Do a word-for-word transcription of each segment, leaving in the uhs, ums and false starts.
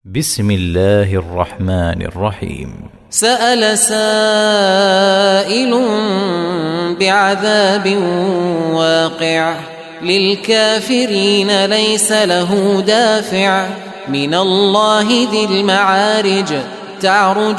بسم الله الرحمن الرحيم. سأل سائل بعذاب واقع للكافرين ليس له دافع من الله ذي المعارج تعرج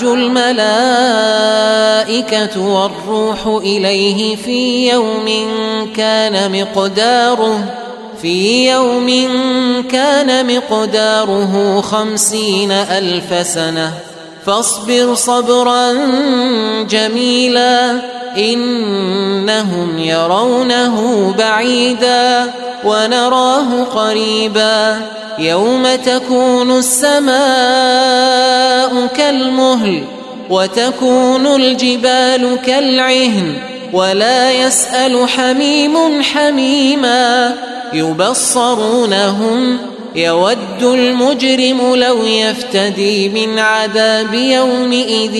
الملائكة والروح إليه في يوم كان مقداره في يوم كان مقداره خمسين ألف سنة فاصبر صبرا جميلا إنهم يرونه بعيدا ونراه قريبا يوم تكون السماء كالمهل وتكون الجبال كالعهن ولا يسأل حميم حميما يبصرونهم يود المجرم لو يفتدي من عذاب يومئذ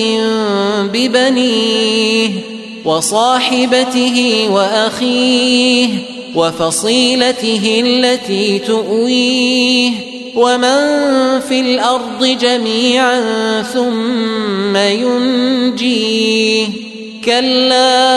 ببنيه وصاحبته وأخيه وفصيلته التي تؤويه ومن في الأرض جميعا ثم ينجيه كلا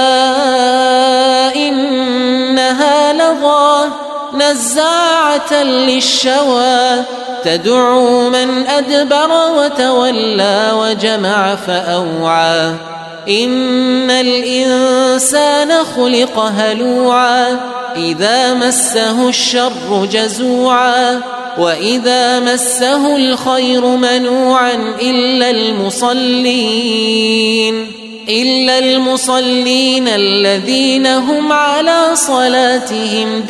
إنها لظى نزاعة للشوى تدعو من أدبر وتولى وجمع فأوعى إن الإنسان خلق هلوعا إذا مسه الشر جزوعا وإذا مسه الخير منوعا إلا المصلين إلا المصلين الذين هم على صلاتهم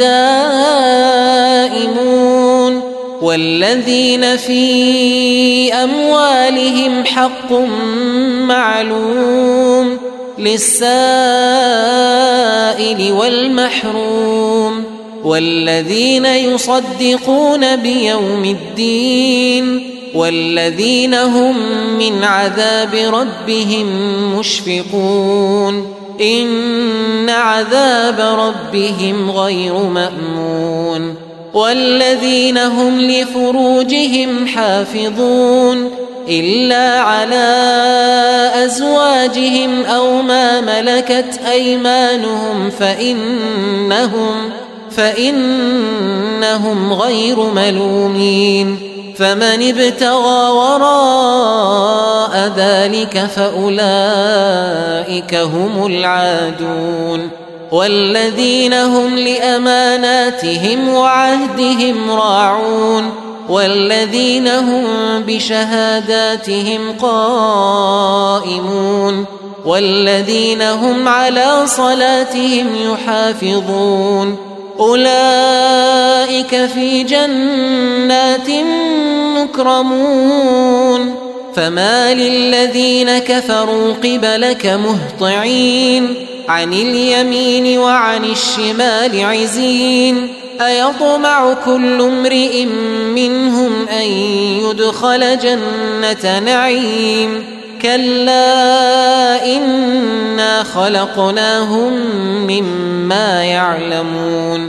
دائمون والذين في أموالهم حق معلوم للسائل والمحروم والذين يصدقون بيوم الدين والذين هم من عذاب ربهم مشفقون إن عذاب ربهم غير مأمون والذين هم لفروجهم حافظون إلا على أزواجهم أو ما ملكت أيمانهم فإنهم فإنهم غير ملومين فمن ابتغى وراء ذلك فأولئك هم العادون والذين هم لأماناتهم وعهدهم راعون والذين هم بشهاداتهم قائمون والذين هم على صلاتهم يحافظون أولئك في جنات مكرمون فما للذين كفروا قبلك مهطعين عن اليمين وعن الشمال عزين أيطمع كل امرئ منهم أن يدخل جنة نعيم كلا إنا خلقناهم مما يعلمون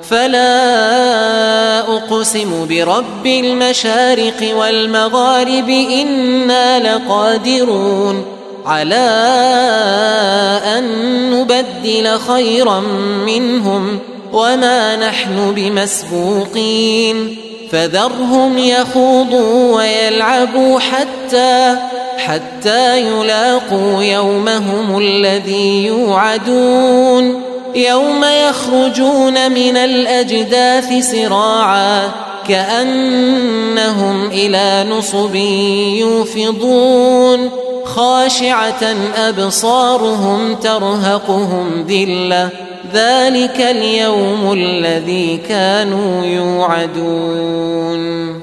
فلا أقسم برب المشارق والمغارب إنا لقادرون على أن نبدل خيرا منهم وما نحن بمسبوقين فذرهم يخوضوا ويلعبوا حتى حتى يلاقوا يومهم الذي يوعدون يوم يخرجون من الأجداث سراعا كأنهم إلى نصب يوفضون خاشعة أبصارهم ترهقهم ذلة ذلك اليوم الذي كانوا يوعدون.